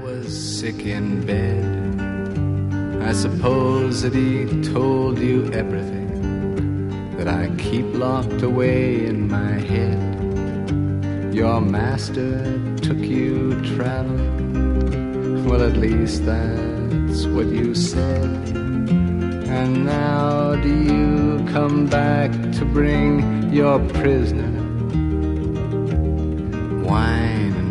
was sick in bed, I suppose that he told you everything that I keep locked away in my head. Your master took you traveling, well, at least that's what you said. And now do you come back to bring your prisoner wine